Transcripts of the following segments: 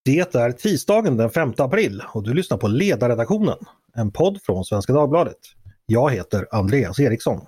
Det är tisdagen den 5 april och du lyssnar på Ledarredaktionen, en podd från Svenska Dagbladet. Jag heter Andreas Eriksson.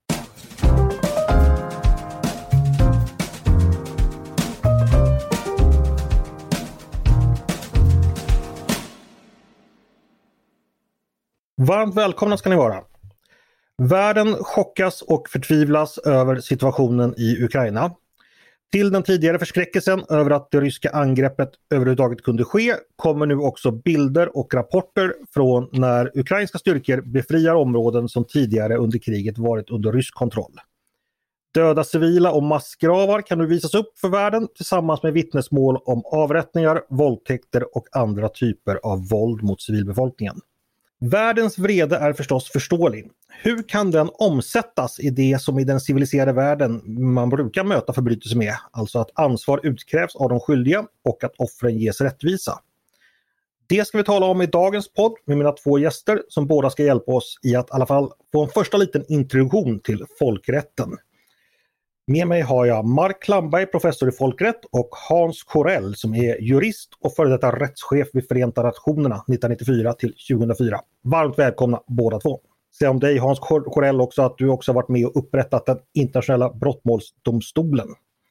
Varmt välkomna ska ni vara. Världen chockas och förtvivlas över situationen i Ukraina. Till den tidigare förskräckelsen över att det ryska angreppet överhuvudtaget kunde ske kommer nu också bilder och rapporter från när ukrainska styrkor befriar områden som tidigare under kriget varit under rysk kontroll. Döda civila och massgravar kan nu visas upp för världen tillsammans med vittnesmål om avrättningar, våldtäkter och andra typer av våld mot civilbefolkningen. Världens vrede är förstås förståelig. Hur kan den omsättas i det som i den civiliserade världen man brukar möta förbrytelser med? Alltså att ansvar utkrävs av de skyldiga och att offren ges rättvisa. Det ska vi tala om i dagens podd med mina två gäster som båda ska hjälpa oss i att i alla fall få en första liten introduktion till folkrätten. Med mig har jag Mark Klamberg, professor i folkrätt, och Hans Corell som är jurist och före detta rättschef vid Förenta Nationerna 1994 till 2004. Varmt välkomna båda två. Se om dig Hans Corell också att du också har varit med och upprättat den internationella brottmålsdomstolen.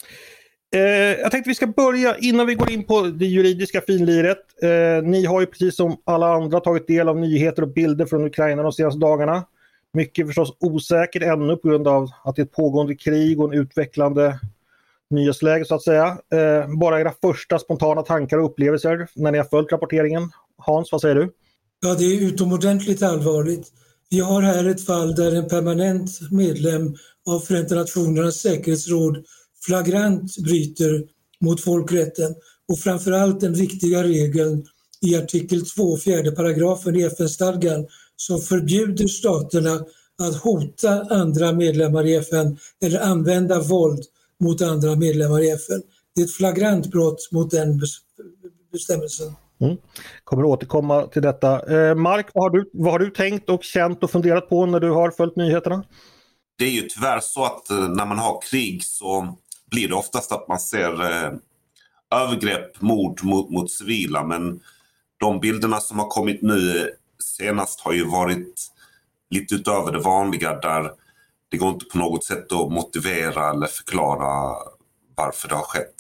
Jag tänkte vi ska börja innan vi går in på det juridiska finliret. Ni har ju precis som alla andra tagit del av nyheter och bilder från Ukraina de senaste dagarna. Mycket förstås osäkert ännu på grund av att det är ett pågående krig och en utvecklande nyhetsläge så att säga. Bara era första spontana tankar och upplevelser när ni har följt rapporteringen. Hans, vad säger du? Ja, det är utomordentligt allvarligt. Vi har här ett fall där en permanent medlem av Förenta Nationernas säkerhetsråd flagrant bryter mot folkrätten och framförallt den viktiga regeln i artikel 2, 4 paragrafen i FN-stadgan som förbjuder staterna att hota andra medlemmar i FN eller använda våld mot andra medlemmar i FN. Det är ett flagrant brott mot den bestämmelsen. Kommer återkomma till detta. Mark, vad har du tänkt och känt och funderat på när du har följt nyheterna? Det är ju tyvärr så att när man har krig så blir det oftast att man ser övergrepp, mord mot civila, men de bilderna som har kommit nu senast har ju varit lite utöver det vanliga där det går inte på något sätt att motivera eller förklara varför det har skett.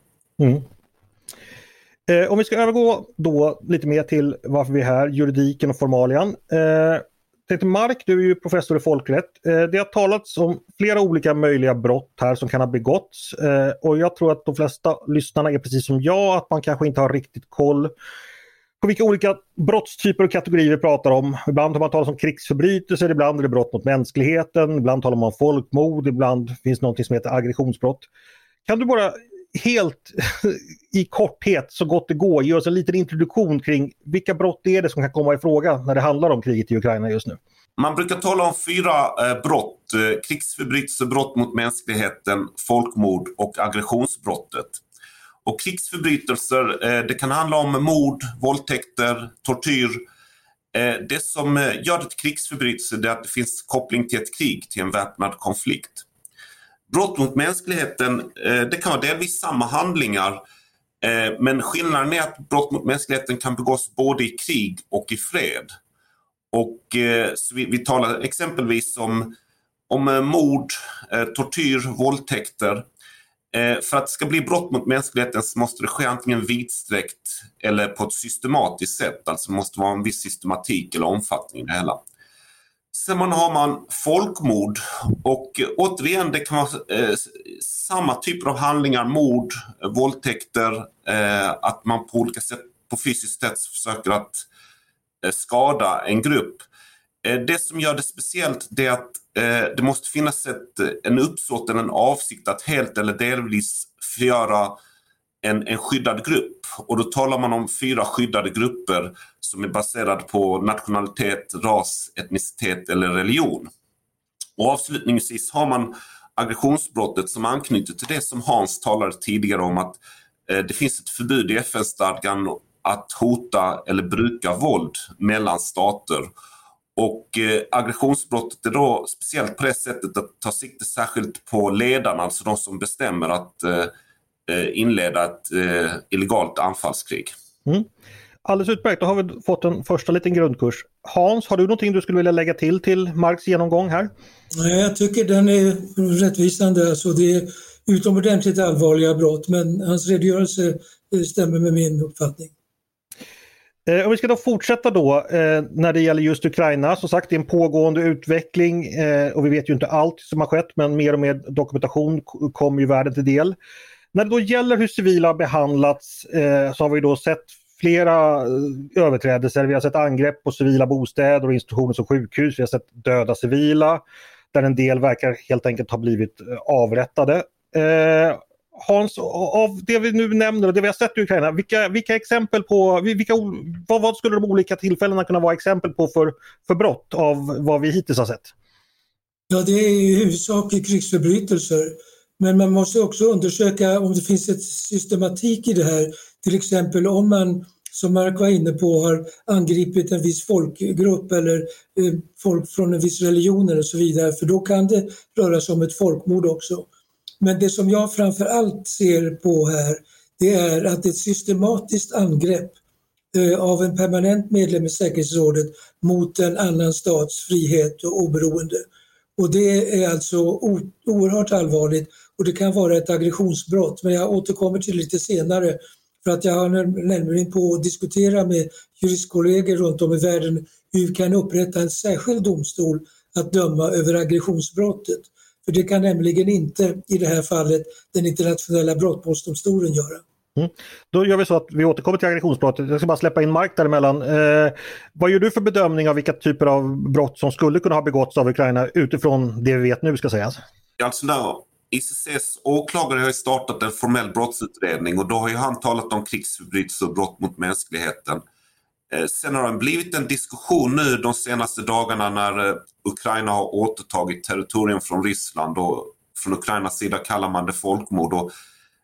Om vi ska övergå då lite mer till varför vi är här, juridiken och formalian. Mark, du är ju professor i folkrätt. Det har talats om flera olika möjliga brott här som kan ha begåtts. Och jag tror att de flesta lyssnarna är precis som jag, att man kanske inte har riktigt koll på vilka olika brottstyper och kategorier vi pratar om. Ibland har man talat om krigsförbrytelser, ibland är det brott mot mänskligheten, ibland talar man om folkmord, ibland finns något som heter aggressionsbrott. Kan du bara helt i korthet så gott det går ge oss en liten introduktion kring vilka brott är det som kan komma i fråga när det handlar om kriget i Ukraina just nu? Man brukar tala om 4 brott: krigsförbrytelser, brott mot mänskligheten, folkmord och aggressionsbrottet. Och krigsförbrytelser, det kan handla om mord, våldtäkter, tortyr. Det som gör det till krigsförbrytelser är att det finns koppling till ett krig, till en väpnad konflikt. Brott mot mänskligheten, det kan vara delvis samma handlingar, men skillnaden är att brott mot mänskligheten kan begås både i krig och i fred. Och så vi talar exempelvis om mord, tortyr, våldtäkter. För att det ska bli brott mot mänskligheten så måste det ske antingen vidsträckt eller på ett systematiskt sätt. Alltså det måste vara en viss systematik eller omfattning i det hela. Sen har man folkmord och återigen det kan vara samma typer av handlingar, mord, våldtäkter, att man på olika sätt på fysiskt sätt försöker att skada en grupp. Det som gör det speciellt är att det måste finnas en uppsåt eller en avsikt att helt eller delvis förgöra en skyddad grupp. Och då talar man om 4 skyddade grupper som är baserade på nationalitet, ras, etnicitet eller religion. Och avslutningsvis har man aggressionsbrottet som anknyter till det som Hans talade tidigare om, att det finns ett förbud i FN-stadgan att hota eller bruka våld mellan stater. Och aggressionsbrottet är då speciellt på det sättet att ta sikte särskilt på ledarna, alltså de som bestämmer att inleda ett illegalt anfallskrig. Alldeles utmärkt, då har vi fått en första liten grundkurs. Hans, har du någonting du skulle vilja lägga till Marks genomgång här? Nej, jag tycker den är rättvisande. Alltså det är utomordentligt allvarliga brott, men hans redogörelse stämmer med min uppfattning. Om vi ska då fortsätta då när det gäller just Ukraina, som sagt det är en pågående utveckling och vi vet ju inte allt som har skett, men mer och mer dokumentation kommer ju världen till del. När det då gäller hur civila har behandlats så har vi då sett flera överträdelser. Vi har sett angrepp på civila bostäder och institutioner som sjukhus. Vi har sett döda civila där en del verkar helt enkelt ha blivit avrättade. Hans, av det vi nu nämner och det vi har sett i Ukraina, vilka exempel på, vad skulle de olika tillfällena kunna vara exempel på för brott av vad vi hittills har sett? Ja, det är i huvudsak krigsförbrytelser. Men man måste också undersöka om det finns ett systematik i det här. Till exempel om man, som Mark var inne på, har angripit en viss folkgrupp eller folk från en viss religion och så vidare. För då kan det röra sig om ett folkmord också. Men det som jag framför allt ser på här, det är att ett systematiskt angrepp av en permanent medlem i säkerhetsrådet mot en annan stats frihet och oberoende. Och det är alltså oerhört allvarligt och det kan vara ett aggressionsbrott. Men jag återkommer till lite senare för att jag har nämligen på att diskutera med juristkollegor runt om i världen hur vi kan upprätta en särskild domstol att döma över aggressionsbrottet. För det kan nämligen inte i det här fallet den internationella brottmålsdomstolen göra. Då gör vi så att vi återkommer till aggressionsbrottet. Jag ska bara släppa in Mark däremellan. Vad gör du för bedömning av vilka typer av brott som skulle kunna ha begåtts av Ukraina utifrån det vi vet nu ska sägas? Alltså ICCs åklagare har ju startat en formell brottsutredning och då har ju han talat om krigsförbrytelser och brott mot mänskligheten. Sen har det blivit en diskussion nu de senaste dagarna när Ukraina har återtagit territorium från Ryssland och från Ukrainas sida kallar man det folkmord. Och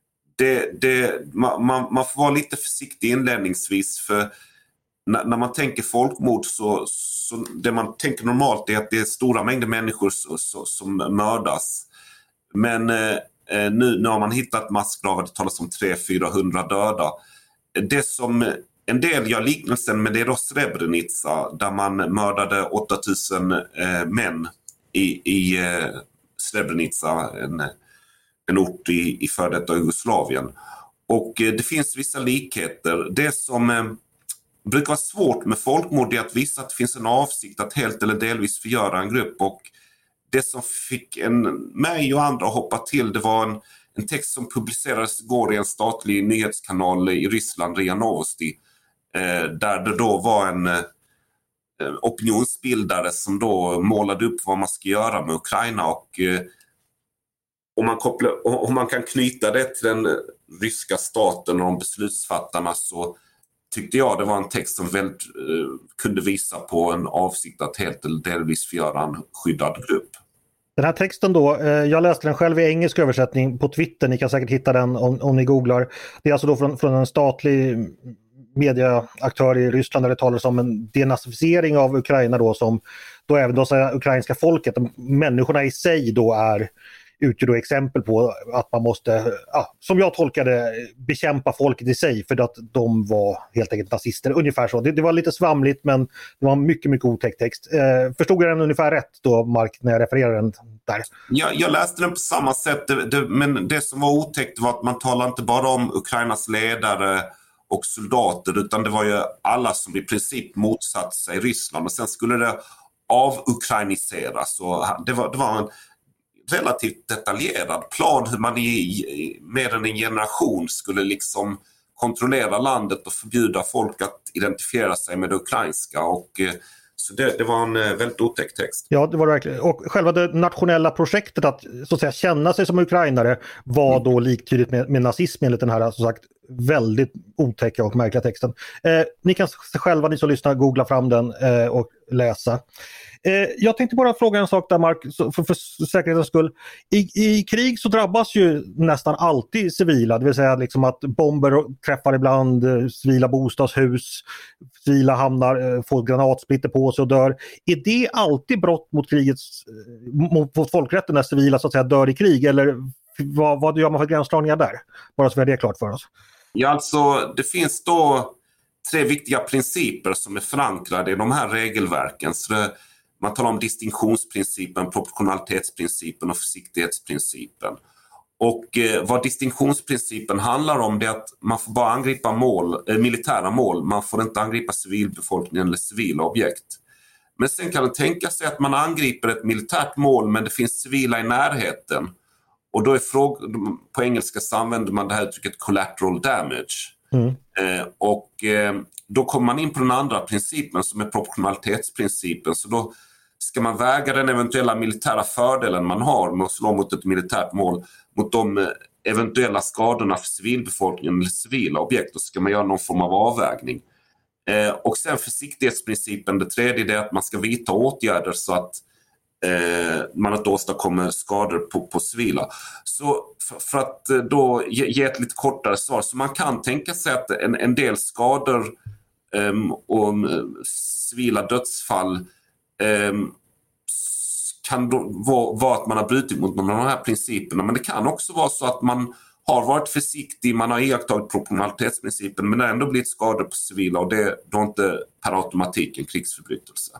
man får vara lite försiktig inledningsvis för när man tänker folkmord så det man tänker normalt är att det är stora mängder människor som mördas. Men nu har man hittat massgravar, det talas om 300-400 döda. Det som en del gör liknelsen med det är Srebrenica där man mördade 8000 män i Srebrenica, en ort i före detta Jugoslavien. Och det finns vissa likheter. Det som brukar vara svårt med folkmord är att visa att det finns en avsikt att helt eller delvis förgöra en grupp. Och det som fick mig och andra att hoppa till, det var en text som publicerades igår i en statlig nyhetskanal i Ryssland, RIA Novosti, där det då var en opinionsbildare som då målade upp vad man ska göra med Ukraina och om man kan knyta det till den ryska staten och de beslutsfattarna så tyckte jag det var en text som väldigt kunde visa på en avsikt att helt eller delvis förgöra en skyddad grupp. Den här texten då, jag läste den själv i engelsk översättning på Twitter, ni kan säkert hitta den om ni googlar. Det är alltså då från en statlig mediaaktör i Ryssland där det talas om en denazificering av Ukraina då som då även då säger ukrainska folket, människorna i sig då utgör då exempel på att man måste, som jag tolkade, bekämpa folket i sig för att de var helt enkelt nazister. Ungefär så. Det var lite svamligt men det var mycket, mycket otäckt text. Förstod jag den ungefär rätt då, Mark, när jag refererade den där? Jag läste den på samma sätt, men det som var otäckt var att man talar inte bara om Ukrainas ledare och soldater utan det var ju alla som i princip motsatt sig Ryssland och sen skulle det avukrainiseras och det var en relativt detaljerad plan hur man i mer än en generation skulle liksom kontrollera landet och förbjuda folk att identifiera sig med det ukrainska och så det var en väldigt otäck text. Ja, det var det verkligen. Och själva det nationella projektet att så att säga känna sig som ukrainare var då liktydigt med nazism enligt den här som sagt väldigt otäcka och märkliga texten. Ni kan själva, ni som lyssnar, googla fram den och läsa. Jag tänkte bara fråga en sak där, Mark, för säkerhetens skull. I krig så drabbas ju nästan alltid civila, det vill säga liksom att bomber träffar ibland civila bostadshus, civila hamnar, får granatsplitter på sig och dör. Är det alltid brott mot folkrätten när civila så att säga dör i krig, eller vad gör man för gränsdragningar där? Bara så vi har det klart för oss. Ja, alltså det finns då 3 viktiga principer som är förankrade i de här regelverken. Så man talar om distinktionsprincipen, proportionalitetsprincipen och försiktighetsprincipen. Och vad distinktionsprincipen handlar om, det är att man får bara angripa militära mål. Man får inte angripa civilbefolkningen eller civila objekt. Men sen kan det tänka sig att man angriper ett militärt mål men det finns civila i närheten. Och då är på engelska så använder man det här uttrycket collateral damage. Då kommer man in på den andra principen som är proportionalitetsprincipen. Så då ska man väga den eventuella militära fördelen man har med att slå mot ett militärt mål mot de eventuella skadorna för civilbefolkningen eller civila objekt. Och så ska man göra någon form av avvägning. Och sen försiktighetsprincipen, det tredje är att man ska vidta åtgärder så att man inte åstadkommer skador på civila. Så för att då ge ett lite kortare svar, så man kan tänka sig att en del skador och civila dödsfall kan då vara att man har brutit mot någon av de här principerna, men det kan också vara så att man har varit försiktig, man har iakttagit proportionalitetsprincipen men det har ändå blivit skador på civila, och det är då inte per automatik en krigsförbrytelse.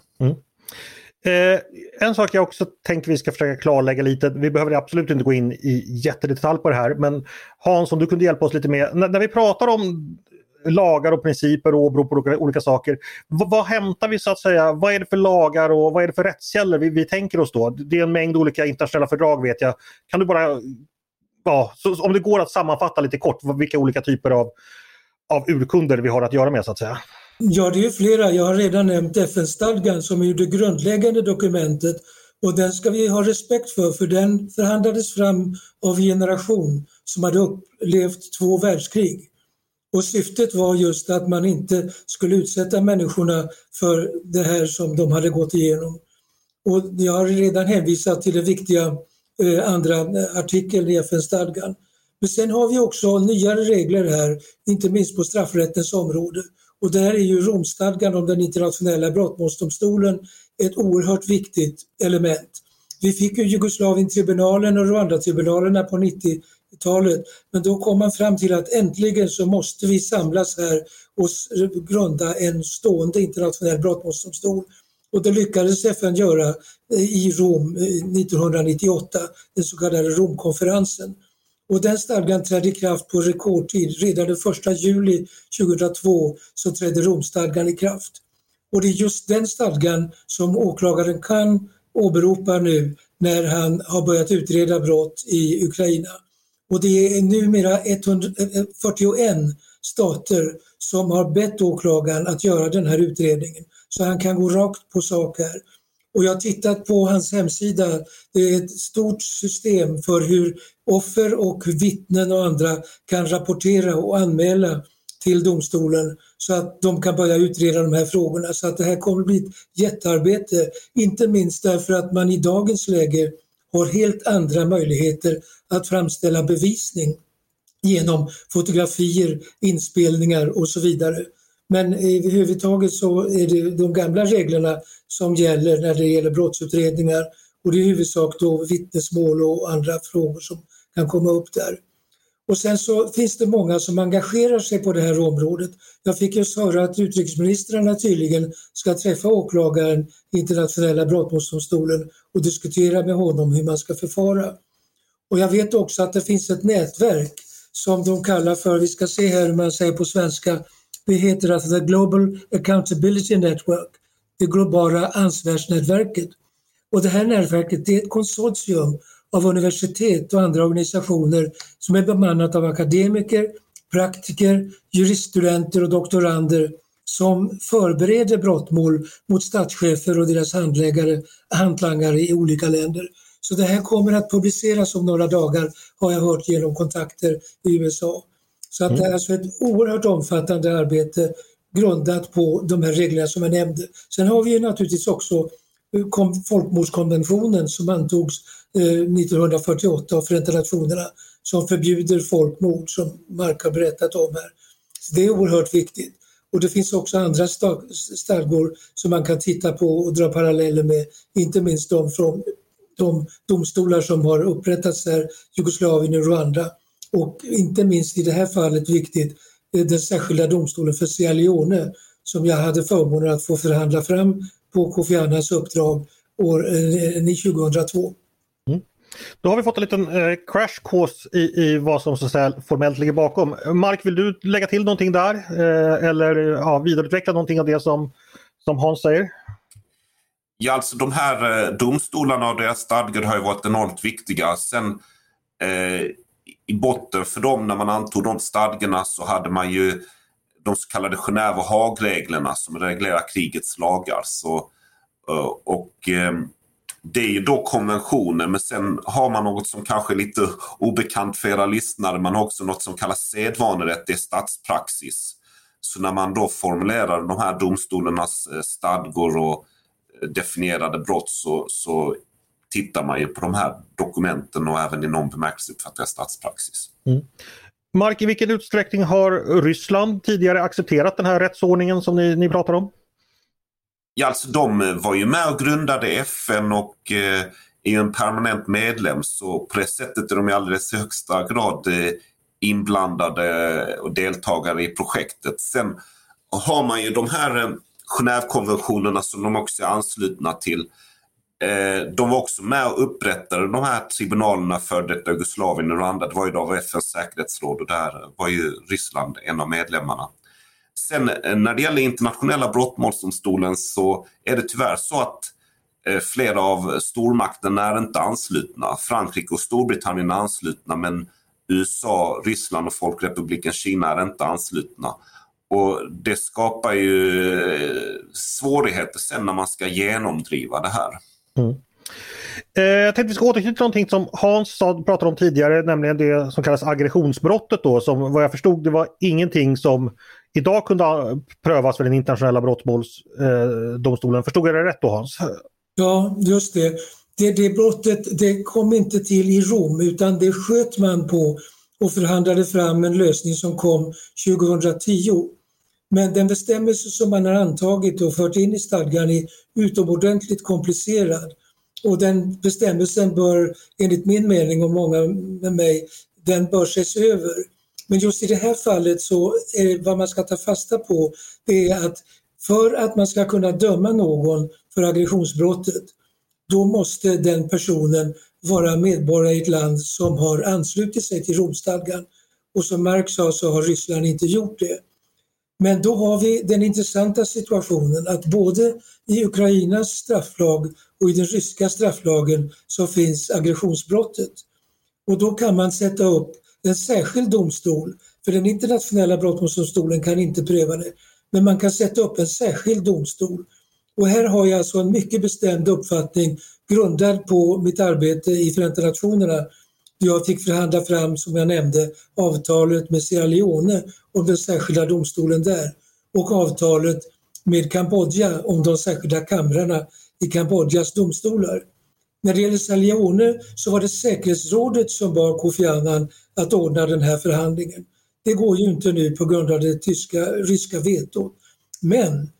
En sak jag också tänker vi ska försöka klarlägga lite, vi behöver absolut inte gå in i jättedetalj på det här, men Hans, om du kunde hjälpa oss lite med, när vi pratar om lagar och principer och åberopar olika saker, vad hämtar vi så att säga, vad är det för lagar och vad är det för rättskällor vi tänker oss då? Det är en mängd olika internationella fördrag vet jag. Kan du bara, så om det går att sammanfatta lite kort, vilka olika typer av urkunder vi har att göra med så att säga? Ja, det är flera. Jag har redan nämnt FN-stadgan som är det grundläggande dokumentet, och den ska vi ha respekt för den förhandlades fram av en generation som hade upplevt 2 världskrig. Och syftet var just att man inte skulle utsätta människorna för det här som de hade gått igenom. Och jag har redan hänvisat till den viktiga andra artikeln i FN-stadgan. Men sen har vi också nyare regler här, inte minst på straffrättens område. Och där är ju Romstadgan om den internationella brottmålsdomstolen ett oerhört viktigt element. Vi fick ju Jugoslavien-tribunalen och Rwanda-tribunalerna på 90-talet, men då kom man fram till att äntligen så måste vi samlas här och grunda en stående internationell brottmålsdomstol. Och det lyckades FN göra i Rom 1998, den så kallade Romkonferensen. Och den stadgan trädde i kraft på rekordtid. Redan den 1 juli 2002 så trädde Romstadgan i kraft. Och det är just den stadgan som åklagaren kan åberopa nu när han har börjat utreda brott i Ukraina. Och det är numera 141 stater som har bett åklagaren att göra den här utredningen. Så han kan gå rakt på sak här. Och jag har tittat på hans hemsida, det är ett stort system för hur offer och vittnen och andra kan rapportera och anmäla till domstolen så att de kan börja utreda de här frågorna. Så att det här kommer att bli ett jättearbete, inte minst därför att man i dagens läge har helt andra möjligheter att framställa bevisning genom fotografier, inspelningar och så vidare. Men överhuvudtaget så är det de gamla reglerna som gäller när det gäller brottsutredningar, och det är i huvudsak då vittnesmål och andra frågor som kan komma upp där. Och sen så finns det många som engagerar sig på det här området. Jag fick just höra att utrikesministrarna tydligen ska träffa åklagaren i internationella brottmålsdomstolen och diskutera med honom hur man ska förfara. Och jag vet också att det finns ett nätverk som de kallar för, vi ska se här hur man säger på svenska, det heter alltså The Global Accountability Network, det globala ansvarsnätverket. Och det här nätverket är ett konsortium av universitet och andra organisationer som är bemannat av akademiker, praktiker, juriststudenter och doktorander som förbereder brottmål mot statschefer och deras hantlangare i olika länder. Så det här kommer att publiceras om några dagar, har jag hört genom kontakter i USA. Så att det är alltså ett oerhört omfattande arbete grundat på de här reglerna som jag nämnde. Sen har vi ju naturligtvis också folkmordskonventionen som antogs 1948 av Förenta Nationerna som förbjuder folkmord, som Mark har berättat om här. Så det är oerhört viktigt. Och det finns också andra stadgor som man kan titta på och dra paralleller med, inte minst de från de domstolar som har upprättats här, Jugoslavien och Rwanda. Och inte minst i det här fallet viktigt, den särskilda domstolen för Sierra Leone som jag hade förmånen att få förhandla fram på Kofi Annans uppdrag år 2002. Då har vi fått en liten crash course i vad som så att säga formellt ligger bakom. Mark, vill du lägga till någonting där eller vidareutveckla någonting av det som Hans säger? Ja, alltså de här domstolarna och deras stadgar har ju varit enormt viktiga. Sen i botten för dem när man antog de stadgarna så hade man ju de så kallade Genève- och Haag-reglerna som reglerar krigets lagar. Det är ju då konventioner, men sen har man något som kanske är lite obekant för era lyssnare. Man har också något som kallas sedvanerätt, det är statspraxis. Så när man då formulerar de här domstolarnas stadgor och definierade brott så tittar man ju på de här dokumenten och även i någon bemärkelse uppfattar statspraxis. Mark, i vilken utsträckning har Ryssland tidigare accepterat den här rättsordningen som ni pratar om? Ja, alltså de var ju med och grundade FN och är ju en permanent medlem, så på det sättet är de i alldeles högsta grad inblandade och deltagare i projektet. Sen har man ju de här Genèvekonventionerna som de också är anslutna till. De var också med och upprättade de här tribunalerna för detta Jugoslavien och Rwanda. Det var ju då av FNs säkerhetsråd och där var ju Ryssland en av medlemmarna. Sen när det gäller internationella brottmålsdomstolen så är det tyvärr så att flera av stormakterna är inte anslutna. Frankrike och Storbritannien är anslutna, men USA, Ryssland och Folkrepubliken Kina är inte anslutna. Och det skapar ju svårigheter sen när man ska genomdriva det här. Jag tänkte vi ska återknyta till någonting som Hans pratade om tidigare, nämligen det som kallas aggressionsbrottet då, som vad jag förstod det var ingenting som idag kunde prövas för den internationella brottmålsdomstolen. Förstod jag det rätt då, Hans? Ja, just det. Det brottet det kom inte till i Rom utan det sköt man på och förhandlade fram en lösning som kom 2010. Men den bestämmelse som man har antagit och fört in i stadgan är utomordentligt komplicerad. Och den bestämmelsen bör, enligt min mening och många med mig, den bör ses över. Men just i det här fallet så är vad man ska ta fasta på det är att för att man ska kunna döma någon för aggressionsbrottet, då måste den personen vara medborgare i ett land som har anslutit sig till Romstadgan. Och som Mark sa så har Ryssland inte gjort det. Men då har vi den intressanta situationen att både i Ukrainas strafflag och i den ryska strafflagen så finns aggressionsbrottet. Och då kan man sätta upp en särskild domstol, för den internationella brottmålsdomstolen kan inte pröva det, men man kan sätta upp en särskild domstol. Och här har jag alltså en mycket bestämd uppfattning grundad på mitt arbete i Förenta Nationerna. Jag fick förhandla fram, som jag nämnde, avtalet med Sierra Leone om den särskilda domstolen där och avtalet med Kambodja om de särskilda kamrarna i Kambodjas domstolar. När det gäller Sierra Leone så var det säkerhetsrådet som bad Kofi Annan att ordna den här förhandlingen. Det går ju inte nu på grund av det ryska vetot. Men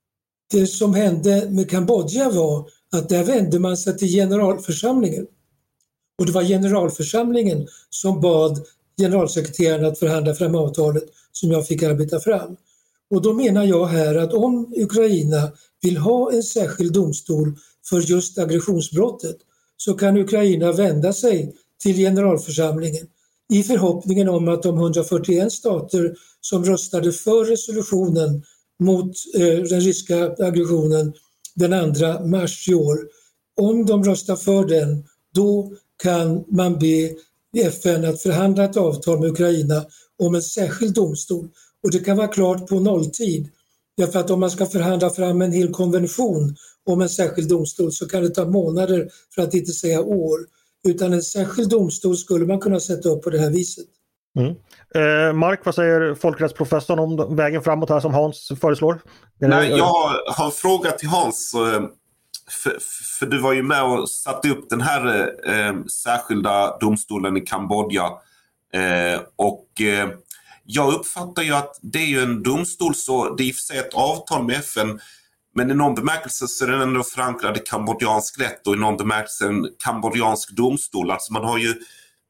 det som hände med Kambodja var att där vände man sig till generalförsamlingen. Och det var generalförsamlingen som bad generalsekreteraren att förhandla fram avtalet som jag fick arbeta fram. Och då menar jag här att om Ukraina vill ha en särskild domstol för just aggressionsbrottet så kan Ukraina vända sig till generalförsamlingen i förhoppningen om att de 141 stater som röstade för resolutionen mot den ryska aggressionen den 2 mars i år, om de röstar för den, då kan man be FN att förhandla ett avtal med Ukraina om en särskild domstol. Och det kan vara klart på nolltid. Därför att om man ska förhandla fram en hel konvention om en särskild domstol så kan det ta månader, för att inte säga år. Utan en särskild domstol skulle man kunna sätta upp på det här viset. Mark, vad säger folkrättsprofessorn om vägen framåt här som Hans föreslår? Nej, jag har en fråga till Hans. För du var ju med och satte upp den här särskilda domstolen i Kambodja. Jag uppfattar ju att det är ju en domstol, så det är i och för sig ett avtal med FN, men i någon bemärkelse så är den ändå förankrad i kambodjansk rätt och i någon bemärkelse en kambodjansk domstol. Alltså man har ju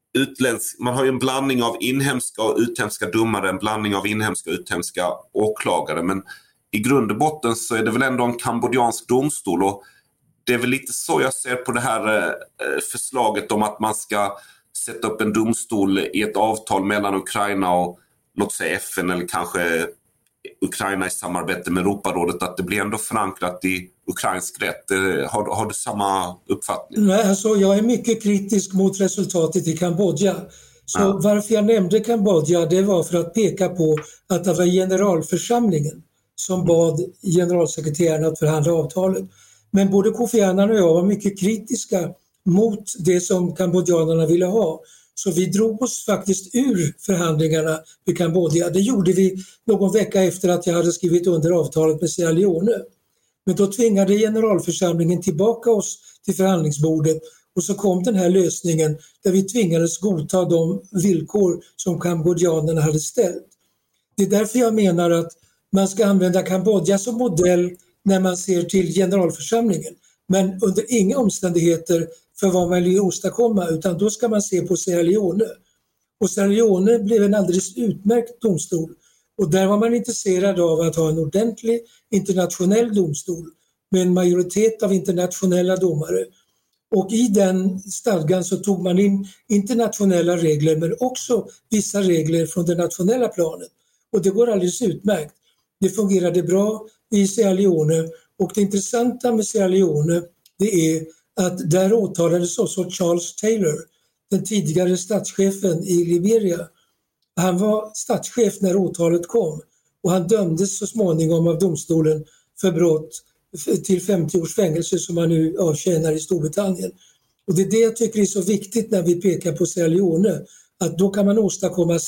man har ju en blandning av inhemska och utländska domare, en blandning av inhemska och utländska åklagare, men i grund och botten så är det väl ändå en kambodjansk domstol, och det är väl lite så jag ser på det här förslaget om att man ska sätta upp en domstol i ett avtal mellan Ukraina och låt säga FN eller kanske Ukraina i samarbete med Europarådet, att det blir ändå förankrat i ukrainsk rätt. Har du samma uppfattning? Nej, alltså jag är mycket kritisk mot resultatet i Kambodja. Så varför jag nämnde Kambodja, det var för att peka på att det var generalförsamlingen som bad generalsekreteraren att förhandla avtalet. Men både Kofi Annan och jag var mycket kritiska mot det som kambodjanerna ville ha. Så vi drog oss faktiskt ur förhandlingarna i Kambodja. Det gjorde vi någon vecka efter att jag hade skrivit under avtalet med Sierra Leone. Men då tvingade generalförsamlingen tillbaka oss till förhandlingsbordet, och så kom den här lösningen där vi tvingades godta de villkor som kambodjanerna hade ställt. Det är därför jag menar att man ska använda Kambodja som modell när man ser till generalförsamlingen. Men under inga omständigheter för vad man vill åstadkomma, utan då ska man se på Sierra Leone. Och Sierra Leone blev en alldeles utmärkt domstol, och där var man intresserad av att ha en ordentlig internationell domstol med en majoritet av internationella domare. Och i den stadgan så tog man in internationella regler men också vissa regler från det nationella planet. Och det går alldeles utmärkt. Det fungerade bra i Sierra Leone, och det intressanta med Sierra Leone det är att där åtalades också Charles Taylor, den tidigare statschefen i Liberia. Han var statschef när åtalet kom, och han dömdes så småningom av domstolen för brott till 50 års fängelse som han nu avtjänar i Storbritannien. Och det är det jag tycker är så viktigt när vi pekar på Sierra Leone, att då kan man åstadkomma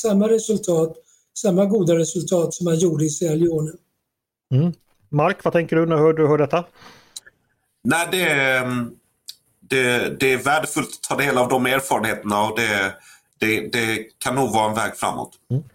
samma goda resultat som man gjorde i Sierra Leone. Mark, vad tänker du när du hör detta? Nej, det är värdefullt att ta del av de erfarenheterna, och det kan nog vara en väg framåt.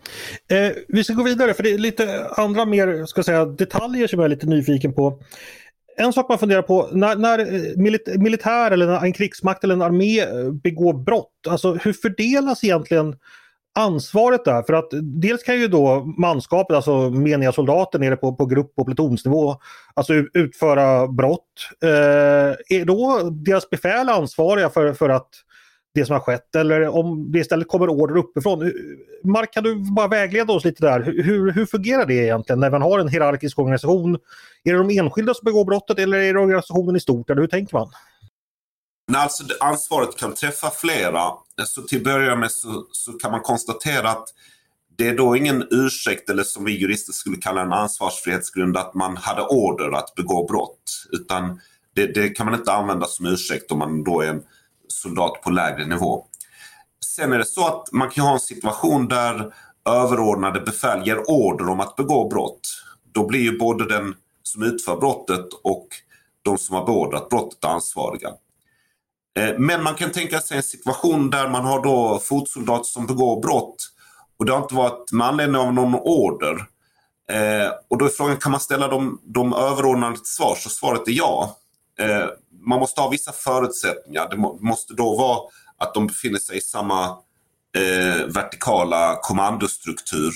Vi ska gå vidare, för det är lite andra mer detaljer som jag är lite nyfiken på. En sak man funderar på, när militär eller en krigsmakt eller en armé begår brott, alltså hur fördelas egentligen ansvaret där? För att dels kan ju då manskapet, alltså meniga soldater nere på grupp- och plutonsnivå, alltså utföra brott. Är då deras befäl ansvariga för att det som har skett, eller om det istället kommer order uppifrån? Mark, kan du bara vägleda oss lite där? Hur fungerar det egentligen när man har en hierarkisk organisation? Är det de enskilda som begår brottet, eller är det organisationen i stort? Eller hur tänker man? Alltså, ansvaret kan träffa flera. Så till att börja med så kan man konstatera att det är då ingen ursäkt, eller som vi jurister skulle kalla en ansvarsfrihetsgrund, att man hade order att begå brott. Utan det kan man inte använda som ursäkt om man då är en soldat på lägre nivå. Sen är det så att man kan ha en situation där överordnade befäl ger order om att begå brott. Då blir ju både den som utför brottet och de som har beordrat brottet ansvariga. Men man kan tänka sig en situation där man har då fotsoldater som begår brott, och det har inte varit med anledning av någon order. Och då är frågan, kan man ställa de överordnade till svar? Så svaret är ja. Man måste ha vissa förutsättningar. Det måste då vara att de befinner sig i samma vertikala kommandostruktur.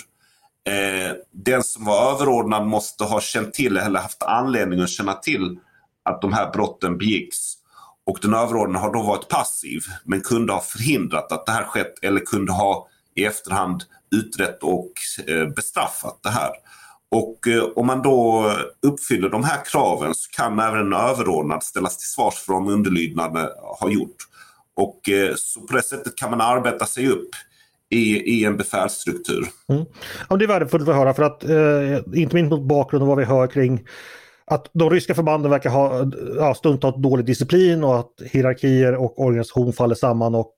Den som var överordnad måste ha känt till eller haft anledning att känna till att de här brotten begicks. Och den överordnade har då varit passiv, men kunde ha förhindrat att det här skett, eller kunde ha i efterhand utrett och bestraffat det här. Och om man då uppfyller de här kraven så kan även en överordnad ställas till svars för om underlydnaden har gjort. Och så på det sättet kan man arbeta sig upp i en befälsstruktur. Ja, det är värdefullt att höra, för att inte minst mot bakgrund av vad vi hör kring att de ryska förbanden verkar ha stundtals dålig disciplin, och att hierarkier och organisation faller samman, och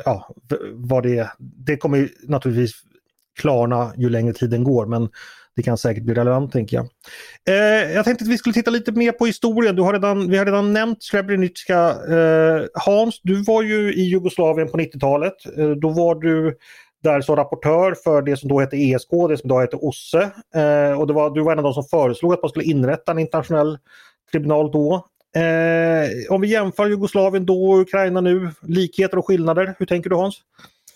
det kommer ju naturligtvis klarna ju längre tiden går, men det kan säkert bli relevant, tänker jag. Jag tänkte att vi skulle titta lite mer på historien. Vi har redan nämnt Srebrenica. Hans, du var ju i Jugoslavien på 90-talet. Då var du där som rapportör för det som då hette ESK, det som då heter OSSE. Och du var en av de som föreslog att man skulle inrätta en internationell tribunal då. Om vi jämför Jugoslavien då och Ukraina nu, likheter och skillnader, hur tänker du, Hans?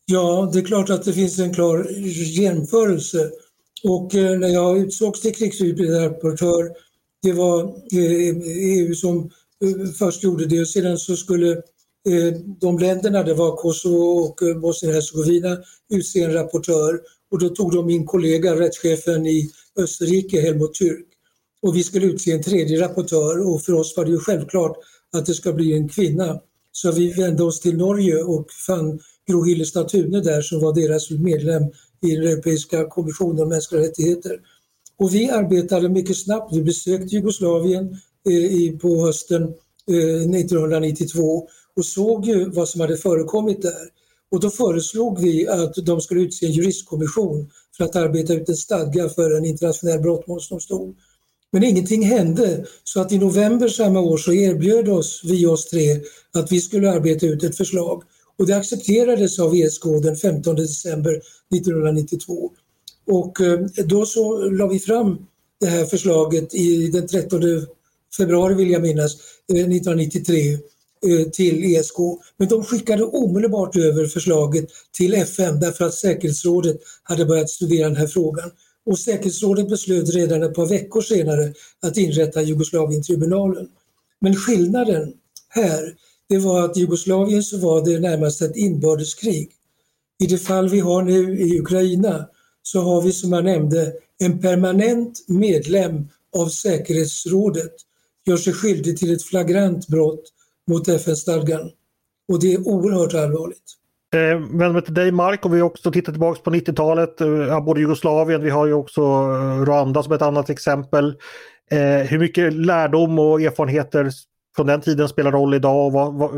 Ja, det är klart att det finns en klar jämförelse. Och när jag utsågs till krigsförbrytarrapportör, det var EU som först gjorde det, och sedan så skulle de länderna, det var Kosovo och Bosnien-Hercegovina, utse en rapportör, och då tog de min kollega, rättschefen i Österrike, Helmut Türk, och vi skulle utse en tredje rapportör, och för oss var det ju självklart att det ska bli en kvinna. Så vi vände oss till Norge och fann Gro Hillestad Thune där, som var deras medlem i den Europeiska kommissionen om mänskliga rättigheter. Och vi arbetade mycket snabbt. Vi besökte Jugoslavien på hösten 1992 och såg ju vad som hade förekommit där. Och då föreslog vi att de skulle utse en juristkommission för att arbeta ut en stadga för en internationell brottmålsdomstol. Men ingenting hände, så att i november samma år så erbjöd vi oss tre att vi skulle arbeta ut ett förslag. Och det accepterades av ESK den 15 december 1992. Och då så la vi fram det här förslaget den 13 februari, vill jag minnas, 1993 till ESK. Men de skickade omedelbart över förslaget till FN därför att säkerhetsrådet hade börjat studera den här frågan. Och säkerhetsrådet beslöt redan ett par veckor senare att inrätta Jugoslavien-tribunalen. Men skillnaden här, det var att i Jugoslavien så var det närmast ett inbördeskrig. I det fall vi har nu i Ukraina så har vi, som jag nämnde, en permanent medlem av säkerhetsrådet gör sig skyldig till ett flagrant brott mot FN-stadgan. Och det är oerhört allvarligt. Men till dig, Mark, och vi också tittar tillbaka på 90-talet, både Jugoslavien, vi har ju också Rwanda som ett annat exempel. Hur mycket lärdom och erfarenheter från den tiden spelar roll idag,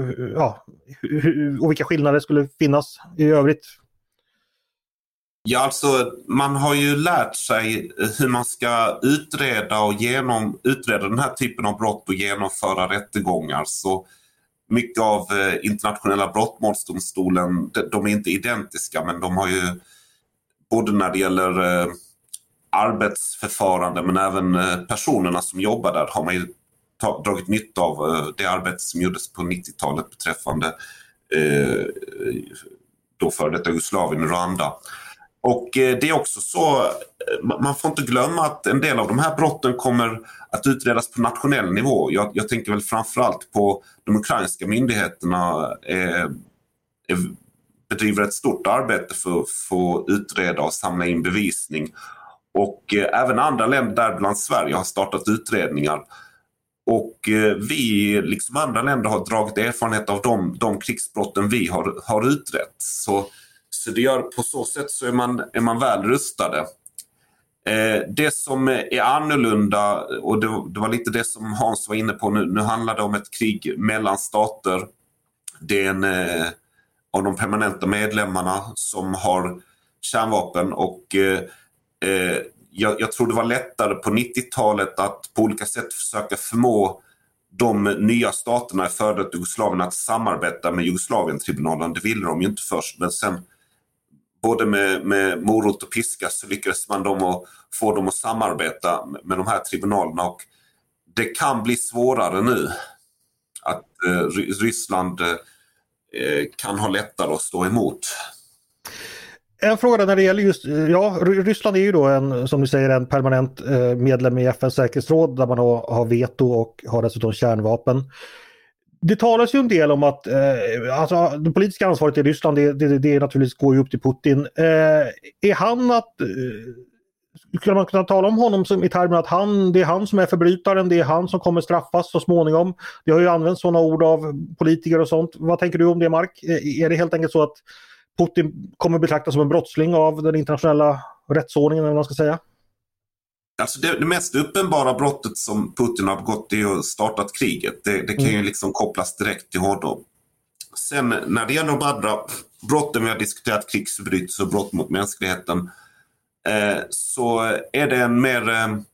och vilka skillnader skulle finnas i övrigt? Ja, alltså man har ju lärt sig hur man ska utreda den här typen av brott och genomföra rättegångar. Så mycket av internationella brottmålsdomstolen, de är inte identiska, men de har ju både när det gäller arbetsförfarande men även personerna som jobbar där har man ju dragit nytta av det arbete som gjordes på 90-talet beträffande då för detta Jugoslavien och Rwanda. Och det är också så, man får inte glömma att en del av de här brotten kommer att utredas på nationell nivå. Jag tänker väl framförallt på de ukrainska myndigheterna bedriver ett stort arbete för att få utreda och samla in bevisning. Och även andra länder, däribland Sverige, har startat utredningar. Och vi, liksom andra länder, har dragit erfarenhet av de krigsbrotten vi har utrett. Så det gör, på så sätt så är man väl rustade. Det som är annorlunda, och det var lite det som Hans var inne på nu handlar det om ett krig mellan stater. Det är en av de permanenta medlemmarna som har kärnvapen, och jag tror det var lättare på 90-talet att på olika sätt försöka förmå de nya staterna i före Jugoslavien att samarbeta med Jugoslavien-tribunalen. Det ville de ju inte först, men sen både med morot och piska så lyckades man få dem att samarbeta med de här tribunalerna, och det kan bli svårare nu att Ryssland kan ha lättare att stå emot. En fråga när det gäller just, Ryssland är ju då som du säger, en permanent medlem i FN:s säkerhetsråd där man har veto och har dessutom kärnvapen. Det talas ju en del om att alltså, det politiska ansvaret i Ryssland det naturligtvis går ju upp till Putin. Är han skulle man kunna tala om honom som i termer att det är han som är förbrytaren, det är han som kommer straffas så småningom? Det har ju använts sådana ord av politiker och sånt. Vad tänker du om det, Mark? Är det helt enkelt så att Putin kommer betraktas som en brottsling av den internationella rättsordningen, eller vad man ska säga? Alltså det mest uppenbara brottet som Putin har begått är att startat kriget. Det kan ju liksom kopplas direkt till honom. Sen när det gäller de andra brotten vi har diskuterat, krigsförbrytelser och brott mot mänskligheten, så är det en mer...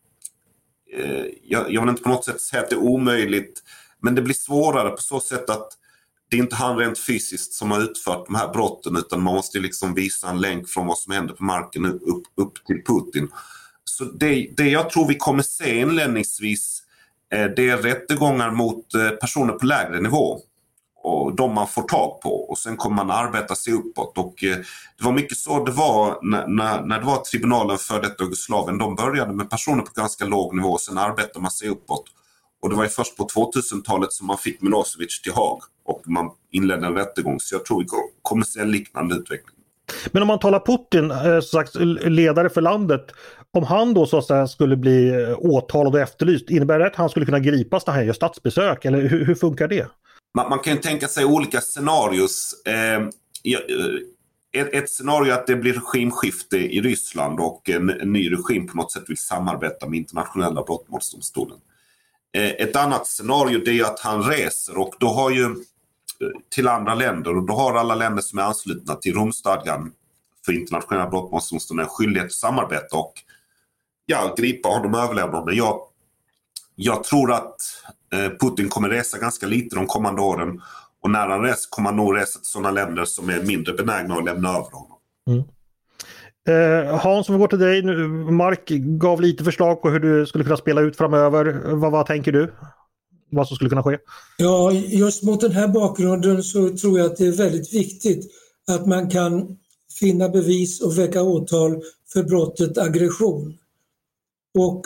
jag vill inte på något sätt säga att det är omöjligt, men det blir svårare på så sätt att det är inte han rent fysiskt som har utfört de här brotten, utan man måste liksom visa en länk från vad som händer på marken upp till Putin. Så det jag tror vi kommer se inledningsvis, det är rättegångar mot personer på lägre nivå. och de man får tag på, och sen kommer man arbeta sig uppåt. Och det var mycket så det var när det var tribunalen för detta Jugoslavien. De började med personer på ganska låg nivå och sen arbetade man sig uppåt. Och det var ju först på 2000-talet som man fick Milosevic till Haag och man inledde en rättegång. Så jag tror vi kommer se en liknande utveckling. Men om man talar Putin, som sagt, ledare för landet, om han då så att säga skulle bli åtalad och efterlyst, innebär det att han skulle kunna gripas när han gör statsbesök? Eller hur funkar det? Man kan ju tänka sig olika scenarios. Ett scenario är att det blir regimskifte i Ryssland och en ny regim på något sätt vill samarbeta med internationella brottmålsdomstolen. Ett annat scenario det är att han reser och då har ju till andra länder, och då har alla länder som är anslutna till Romstadgan för internationella brottmålsdomstolen en skyldighet att samarbeta och gripa honom överlevande. Jag tror att Putin kommer resa ganska lite de kommande åren, och när han reser kommer han nog resa till sådana länder som är mindre benägna att lämna över honom. Hans, om vi går till dig nu. Mark gav lite förslag på hur du skulle kunna spela ut framöver. Vad tänker du? Vad som skulle kunna ske? Ja, just mot den här bakgrunden så tror jag att det är väldigt viktigt att man kan finna bevis och väcka åtal för brottet aggression. Och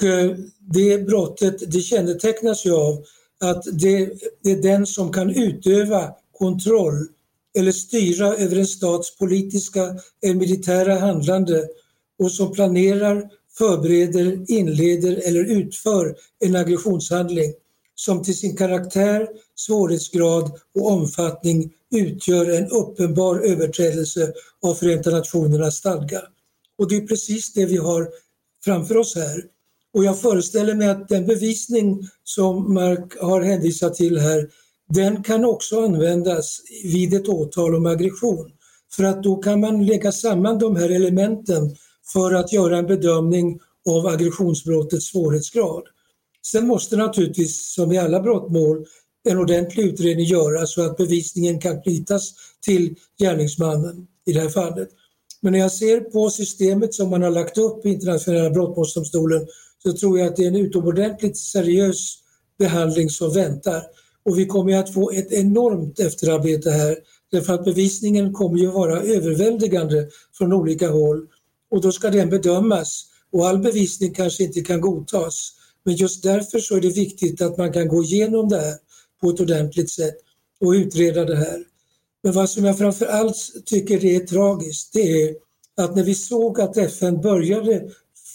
det brottet, det kännetecknas ju av att det är den som kan utöva kontroll eller styra över en stats politiska eller militära handlande och som planerar, förbereder, inleder eller utför en aggressionshandling som till sin karaktär, svårighetsgrad och omfattning utgör en uppenbar överträdelse av Förenta Nationernas stadga. Och det är precis det vi har framför oss här. Och jag föreställer mig att den bevisning som Mark har hänvisat till här, den kan också användas vid ett åtal om aggression. För att då kan man lägga samman de här elementen för att göra en bedömning av aggressionsbrottets svårighetsgrad. Sen måste naturligtvis, som i alla brottmål, en ordentlig utredning göras så att bevisningen kan knytas till gärningsmannen i det här fallet. Men när jag ser på systemet som man har lagt upp i internationella brottmålsdomstolen så tror jag att det är en utomordentligt seriös behandling som väntar. Och vi kommer att få ett enormt efterarbete här därför att bevisningen kommer ju vara överväldigande från olika håll. Och då ska den bedömas och all bevisning kanske inte kan godtas. Men just därför så är det viktigt att man kan gå igenom det här på ett ordentligt sätt och utreda det här. Men vad som jag framför allt tycker är tragiskt, det är att när vi såg att FN började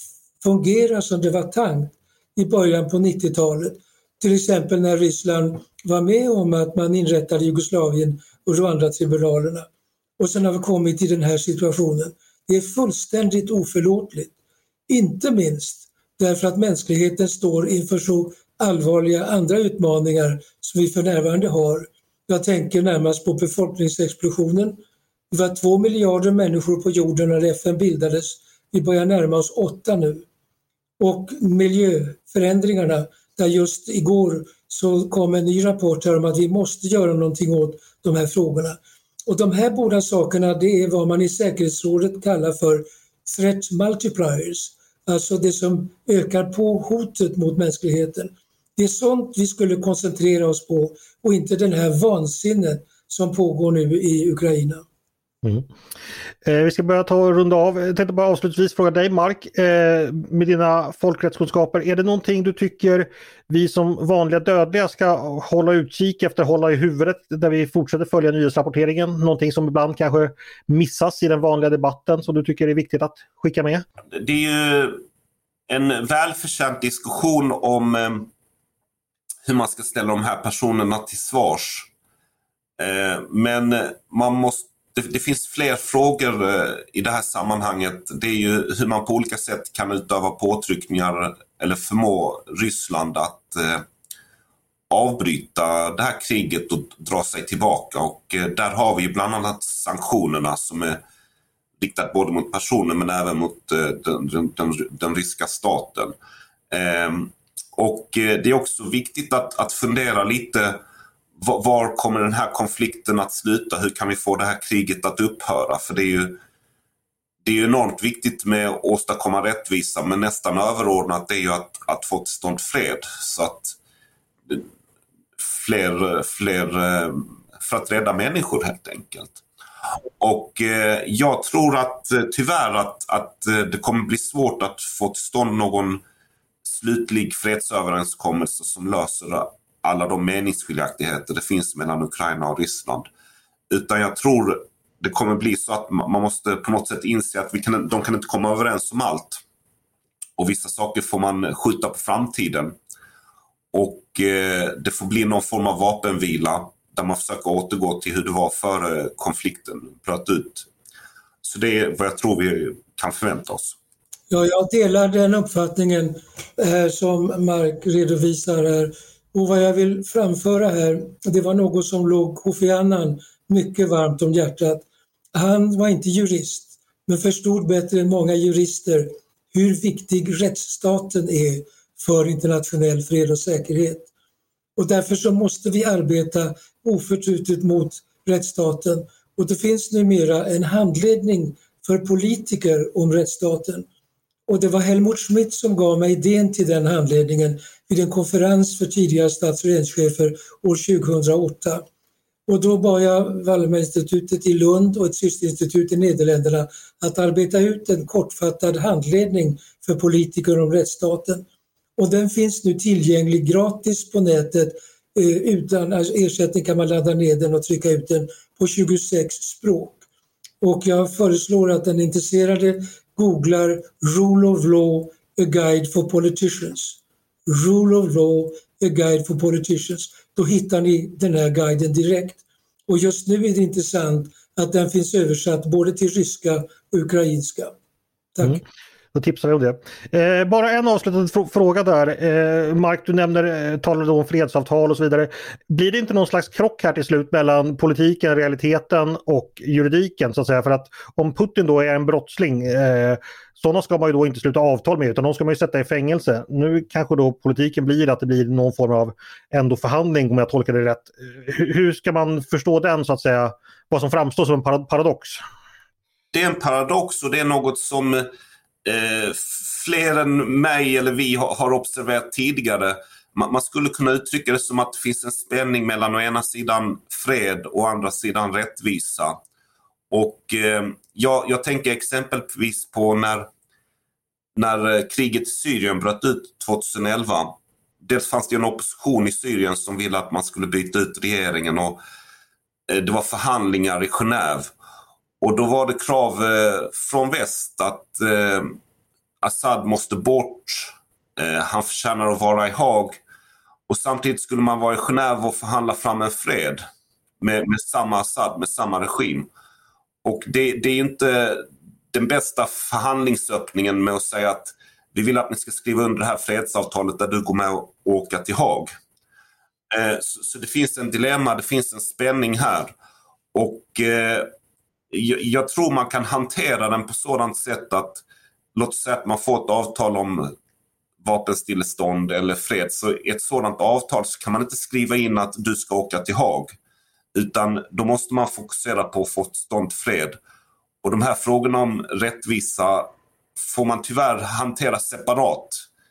fungera som det var tänkt i början på 90-talet, till exempel när Ryssland var med om att man inrättade Jugoslavien och Rwanda-tribunalerna, och sen har vi kommit till den här situationen. Det är fullständigt oförlåtligt, inte minst därför att mänskligheten står inför så allvarliga andra utmaningar som vi för närvarande har. Jag tänker närmast på befolkningsexplosionen. Vi var 2 miljarder människor på jorden när FN bildades. Vi börjar närma oss 8 nu. Och miljöförändringarna, där just igår så kom en ny rapport här om att vi måste göra någonting åt de här frågorna. Och de här båda sakerna, det är vad man i säkerhetsrådet kallar för threat multipliers. Alltså det som ökar på hotet mot mänskligheten. Det är sånt vi skulle koncentrera oss på och inte den här vansinnet som pågår nu i Ukraina. Vi ska börja ta och runda av. Jag tänkte bara avslutningsvis fråga dig, Mark, med dina folkrättskunskaper. Är det någonting du tycker vi som vanliga dödliga ska hålla utkik efter, hålla i huvudet där vi fortsätter följa nyhetsrapporteringen? Någonting som ibland kanske missas i den vanliga debatten som du tycker är viktigt att skicka med? Det är ju en välförtjänt diskussion om hur man ska ställa de här personerna till svars. Men det finns fler frågor i det här sammanhanget. Det är ju hur man på olika sätt kan utöva påtryckningar eller förmå Ryssland att avbryta det här kriget och dra sig tillbaka. Och där har vi bland annat sanktionerna som är riktat både mot personer men även mot den ryska staten. Och det är också viktigt att fundera lite, var kommer den här konflikten att sluta? Hur kan vi få det här kriget att upphöra? För det är ju enormt viktigt med att åstadkomma rättvisa, men nästan överordnat är ju att få till stånd fred så att för att rädda människor helt enkelt. Och jag tror att tyvärr att det kommer bli svårt att få till stånd någon slutlig fredsöverenskommelse som löser alla de meningsskiljaktigheter det finns mellan Ukraina och Ryssland. Utan jag tror det kommer bli så att man måste på något sätt inse att de kan inte komma överens om allt. Och vissa saker får man skjuta på framtiden. Och det får bli någon form av vapenvila där man försöker återgå till hur det var före konflikten bröt ut. Så det är vad jag tror vi kan förvänta oss. Ja, jag delar den uppfattningen som Mark redovisar här. Och vad jag vill framföra här, det var något som låg Kofi Annan mycket varmt om hjärtat. Han var inte jurist, men förstod bättre än många jurister hur viktig rättsstaten är för internationell fred och säkerhet. Och därför så måste vi arbeta oförtrutet mot rättsstaten. Och det finns numera en handledning för politiker om rättsstaten. Och det var Helmut Schmidt som gav mig idén till den handledningen vid en konferens för tidigare stats- och regeringschefer år 2008. Och då bad jag Waldorfinstitutet i Lund och ett systerinstitut i Nederländerna att arbeta ut en kortfattad handledning för politiker om rättsstaten. Och den finns nu tillgänglig gratis på nätet. Utan ersättning kan man ladda ner den och trycka ut den på 26 språk. Och jag föreslår att den intresserade googlar Rule of Law, a guide for politicians. Rule of Law, a guide for politicians. Då hittar ni den här guiden direkt. Och just nu är det intressant att den finns översatt både till ryska och ukrainska. Tack. Då tipsar vi om det. Bara en avslutande fråga där. Mark, du talade om fredsavtal och så vidare. Blir det inte någon slags krock här till slut mellan politiken, realiteten och juridiken så att säga? För att om Putin då är en brottsling, sådana ska man ju då inte sluta avtal med utan de ska man ju sätta i fängelse. Nu kanske då politiken blir att det blir någon form av ändå förhandling om jag tolkar det rätt. Hur ska man förstå den så att säga, vad som framstår som en paradox? Det är en paradox och det är något som fler än mig eller vi har observerat tidigare. Man skulle kunna uttrycka det som att det finns en spänning mellan å ena sidan fred och å andra sidan rättvisa. Och jag tänker exempelvis på när kriget i Syrien bröt ut 2011. Dels fanns det en opposition i Syrien som ville att man skulle byta ut regeringen och det var förhandlingar i Genève. Och då var det krav från väst att Assad måste bort, han förtjänar att vara i Haag och samtidigt skulle man vara i Genève och förhandla fram en fred med samma Assad, med samma regim. Och det är inte den bästa förhandlingsöppningen med att säga att vi vill att ni ska skriva under det här fredsavtalet där du går med och åka till Haag. Så det finns en dilemma, det finns en spänning här och jag tror man kan hantera den på sådant sätt att låt oss säga att man får ett avtal om vapenstillestånd eller fred. Så i ett sådant avtal så kan man inte skriva in att du ska åka till Haag. Utan då måste man fokusera på att få till stånd fred. Och de här frågorna om rättvisa får man tyvärr hantera separat.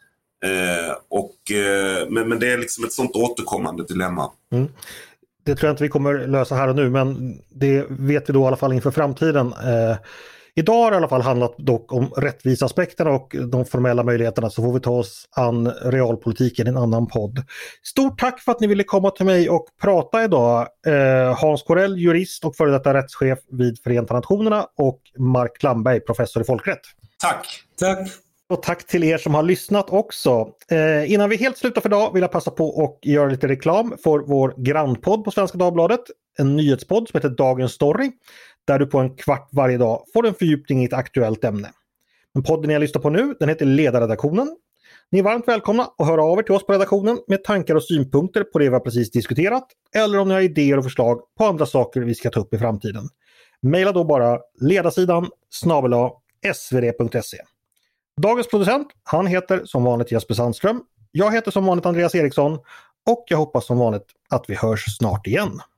Men det är liksom ett sånt återkommande dilemma. Mm. Det tror jag inte vi kommer lösa här och nu, men det vet vi då i alla fall inför framtiden. Idag har det i alla fall handlat dock om rättvisaspekterna och de formella möjligheterna, så får vi ta oss an realpolitiken i en annan podd. Stort tack för att ni ville komma till mig och prata idag. Hans Corell, jurist och före detta rättschef vid Förenta Nationerna, och Mark Klamberg, professor i folkrätt. Tack! Tack! Och tack till er som har lyssnat också. Innan vi helt slutar för idag vill jag passa på att göra lite reklam för vår grannpodd på Svenska Dagbladet. En nyhetspodd som heter Dagens Story, där du på en kvart varje dag får en fördjupning i ett aktuellt ämne. Men podden jag lyssnar på nu, den heter Ledarredaktionen. Ni är varmt välkomna att höra av er till oss på redaktionen med tankar och synpunkter på det vi har precis diskuterat, eller om ni har idéer och förslag på andra saker vi ska ta upp i framtiden. Maila då bara ledarsidan@svd.se. Dagens producent, han heter som vanligt Jesper Sandström. Jag heter som vanligt Andreas Eriksson och jag hoppas som vanligt att vi hörs snart igen.